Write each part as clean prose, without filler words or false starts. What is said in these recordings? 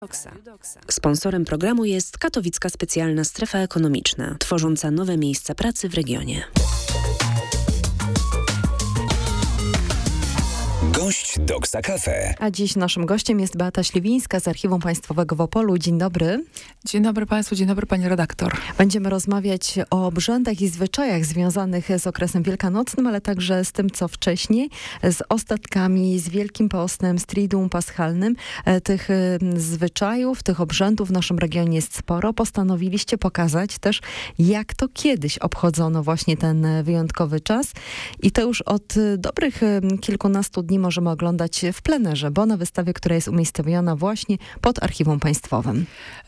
Sponsorem programu jest Katowicka Specjalna Strefa Ekonomiczna, tworząca nowe miejsca pracy w regionie. Gość Doksa Cafe. A dziś naszym gościem jest Beata Śliwińska z Archiwum Państwowego w Opolu. Dzień dobry. Dzień dobry Państwu, dzień dobry Pani redaktor. Będziemy rozmawiać o obrzędach i zwyczajach związanych z okresem wielkanocnym, ale także z tym, co wcześniej, z ostatkami, z Wielkim Postem, z Triduum Paschalnym. Tych zwyczajów, tych obrzędów w naszym regionie jest sporo. Postanowiliście pokazać też, jak to kiedyś obchodzono właśnie ten wyjątkowy czas. I to już od dobrych kilkunastu dni możemy oglądać w plenerze, bo na wystawie, która jest umiejscowiona właśnie pod Archiwum Państwowym.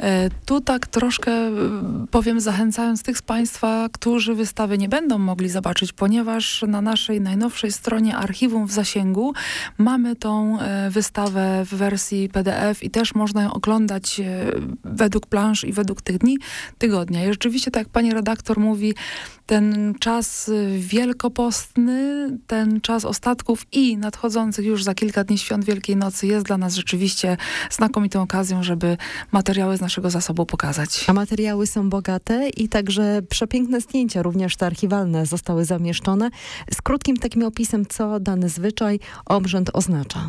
Tu tak troszkę powiem, zachęcając tych z Państwa, którzy wystawy nie będą mogli zobaczyć, ponieważ na naszej najnowszej stronie Archiwum w Zasięgu mamy tą wystawę w wersji PDF i też można ją oglądać według plansz i według tych dni tygodnia. I rzeczywiście, tak jak Pani redaktor mówi, ten czas wielkopostny, ten czas ostatków i nadchodzących już za kilka dni świąt Wielkiej Nocy jest dla nas rzeczywiście znakomitą okazją, żeby materiały z naszego zasobu pokazać. A materiały są bogate i także przepiękne zdjęcia, również te archiwalne, zostały zamieszczone z krótkim takim opisem, co dany zwyczaj, obrzęd oznacza.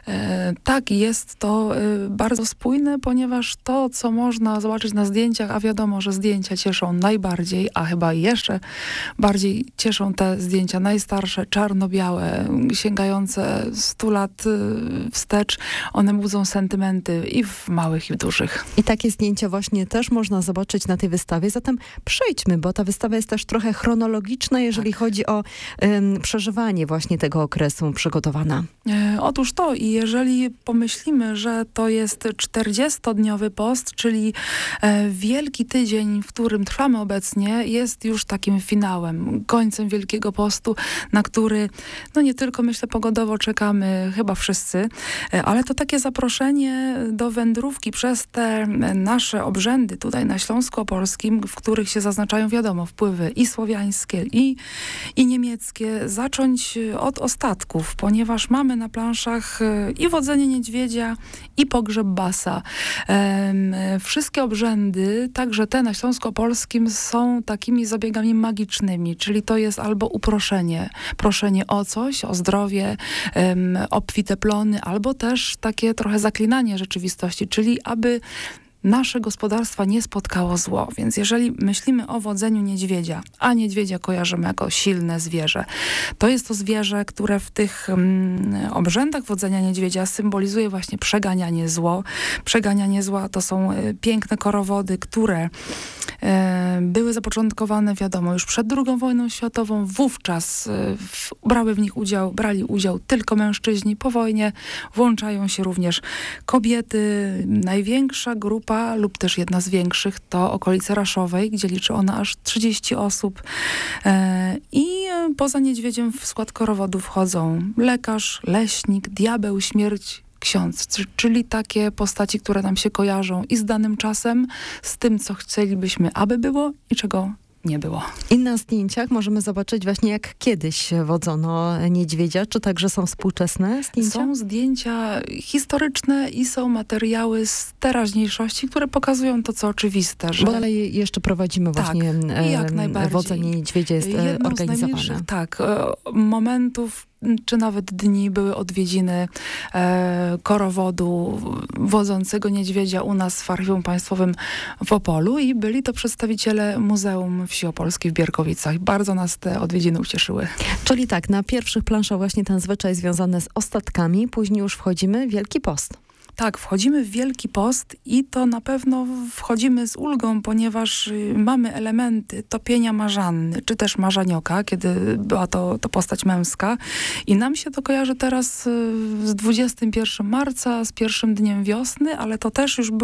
Tak, jest to bardzo spójne, ponieważ to, co można zobaczyć na zdjęciach, a wiadomo, że zdjęcia cieszą najbardziej, a chyba jeszcze bardziej cieszą te zdjęcia najstarsze, czarno-białe, sięgające 100 lat wstecz. One budzą sentymenty i w małych, i w dużych. I takie zdjęcia właśnie też można zobaczyć na tej wystawie. Zatem przejdźmy, bo ta wystawa jest też trochę chronologiczna, jeżeli chodzi o przeżywanie właśnie tego okresu przygotowana. Otóż to i jeżeli pomyślimy, że to jest 40-dniowy post, czyli Wielki Tydzień, w którym trwamy obecnie, jest już takim finałem, końcem Wielkiego Postu, na który no nie tylko myślę pogodowo czekamy chyba wszyscy, ale to takie zaproszenie do wędrówki przez te nasze obrzędy tutaj na Śląsku Opolskim, w których się zaznaczają, wiadomo, wpływy i słowiańskie, i niemieckie, zacząć od ostatków, ponieważ mamy na planszach i wodzenie niedźwiedzia, i pogrzeb basa. Wszystkie obrzędy, także te na Śląsku Opolskim, są takimi zabiegami magicznymi, czyli to jest albo uproszenie, proszenie o coś, o zdrowie, obfite plony, albo też takie trochę zaklinanie rzeczywistości, czyli aby nasze gospodarstwa nie spotkało zło. Więc jeżeli myślimy o wodzeniu niedźwiedzia, a niedźwiedzia kojarzymy jako silne zwierzę, to jest to zwierzę, które w tych obrzędach wodzenia niedźwiedzia symbolizuje właśnie przeganianie zło. Przeganianie zła to są piękne korowody, które były zapoczątkowane, wiadomo, już przed II wojną światową. Wówczas brali udział tylko mężczyźni. Po wojnie włączają się również kobiety. Największa grupa lub też jedna z większych to okolice Raszowej, gdzie liczy ona aż 30 osób. I poza niedźwiedziem w skład korowodu wchodzą lekarz, leśnik, diabeł, śmierć, ksiądz, czyli takie postaci, które nam się kojarzą i z danym czasem, z tym, co chcielibyśmy, aby było i czego nie było. I na zdjęciach możemy zobaczyć właśnie, jak kiedyś wodzono niedźwiedzia. Czy także są współczesne zdjęcia? Są zdjęcia historyczne i są materiały z teraźniejszości, które pokazują to, co oczywiste. Że... Bo dalej jeszcze prowadzimy właśnie wodzenie niedźwiedzia jest organizowane. Momentów czy nawet dni były odwiedziny korowodu wodzącego niedźwiedzia u nas w Archiwum Państwowym w Opolu i byli to przedstawiciele Muzeum Wsi Opolskiej w Bierkowicach. Bardzo nas te odwiedziny ucieszyły. Czyli tak, na pierwszych planszach właśnie ten zwyczaj związany z ostatkami, później już wchodzimy w Wielki Post. Tak, wchodzimy w Wielki Post i to na pewno wchodzimy z ulgą, ponieważ mamy elementy topienia marzanny, czy też marzanioka, kiedy była to postać męska. I nam się to kojarzy teraz z 21 marca, z pierwszym dniem wiosny, ale to też już